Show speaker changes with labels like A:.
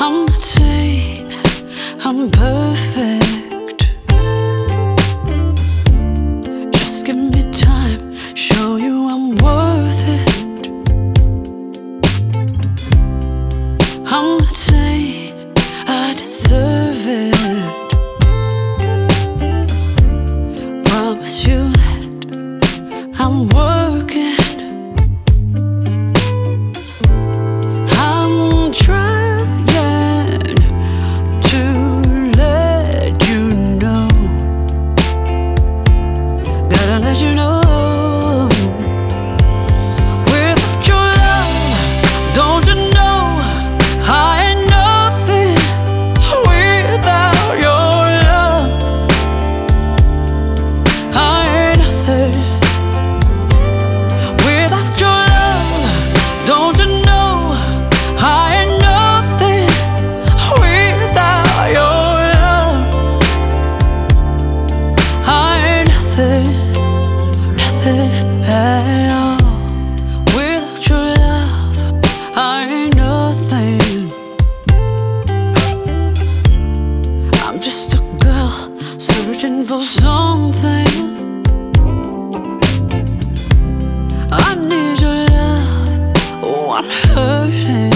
A: I'm not saying I'm perfect. Just give me time, show you I'm worth it. I'm not saying I deserve it. Promise you that I'm working. I'm trying to let you know. Gotta let you know. Without your love, don't you know I ain't nothing without your love. I ain't nothing without your love. Don't you know I ain't nothing without your love. I ain't nothing, nothing at all. Without your love, I ain't nothing. I'm just a girl searching for something. I need your love. Oh, I'm hurting.